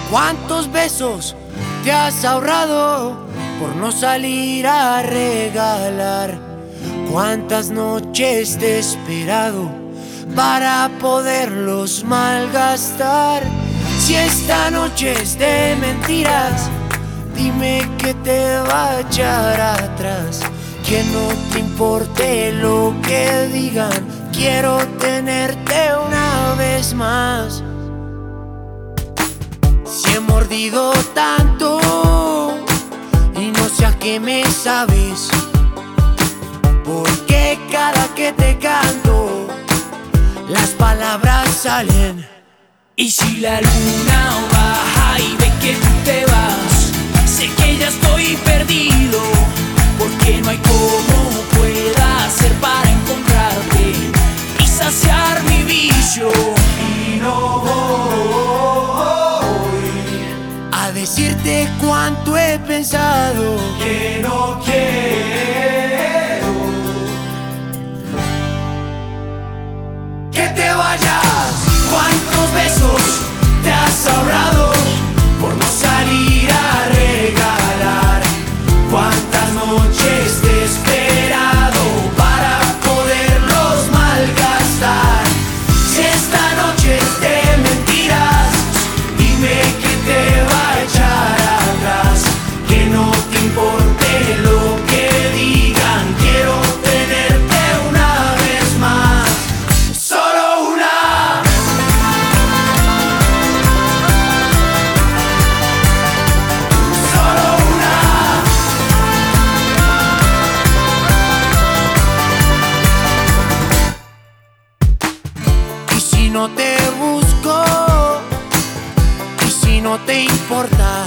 ¿Cuántos besos te has ahorrado por no salir a regalar? ¿Cuántas noches te he esperado para poderlos malgastar? Si esta noche es de mentiras, dime que te va a echar atrás. Que no te importe lo que digan, quiero tenerte una vez más. Si he mordido tanto y no sé a qué me sabes, porque cada que te canto las palabras salen. Y si la luna baja y ve que tú te vas, sé que ya estoy perdido, porque no hay cómo pueda hacer para encontrarte y saciar mi vicio. Y no voy a decirte cuánto he pensado que no quiero que te vayas. ¿Cuántos besos te has ahorrado por no salir a regalar? ¿Cuántas noches te he esperado para poderlos malgastar? Si esta noche es de mentiras, dime que te va a echar atrás. Que no te importe lo que digan, quiero tenerte una vez más. Solo una. Si no te busco y si no te importa,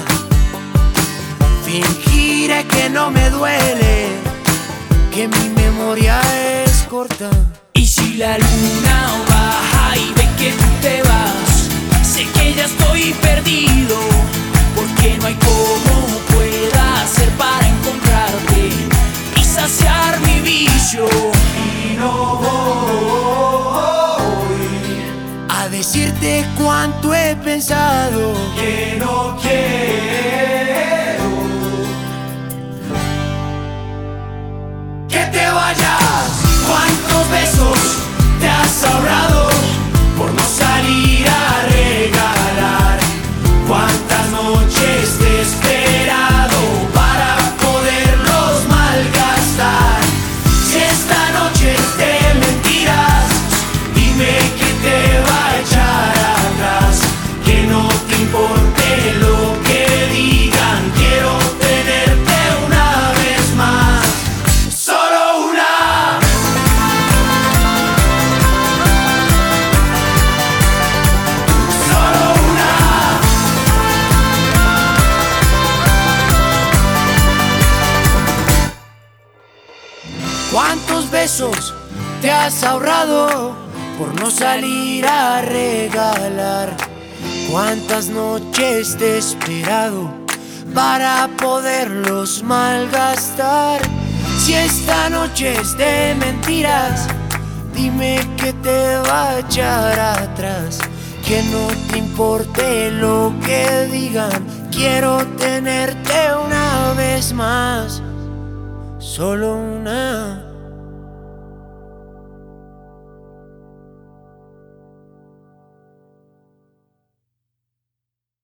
fingiré que no me duele, que mi memoria es corta. Y si la luna baja y ve que tú te vas, sé que ya estoy perdido, porque no hay cómo pueda hacer para encontrarte y saciar mi vicio. Y no voy a decirte cuánto he pensado que no quiero que te vayas. ¿Cuántos besos te has ahorrado por no salir a regalar? ¿Cuántas noches te he esperado para poderlos malgastar? Si esta noche es de mentiras, dime que te va a echar atrás. Que no te importe lo que digan, quiero tenerte una vez más. Solo una. Solo una. ¿Cuántos besos te has ahorrado por no salir a regalar? ¿Cuántas noches te he esperado para poderlos malgastar? Si esta noche es de mentiras, dime que te va a echar atrás. Que no te importe lo que digan, quiero tenerte una vez más. Solo una.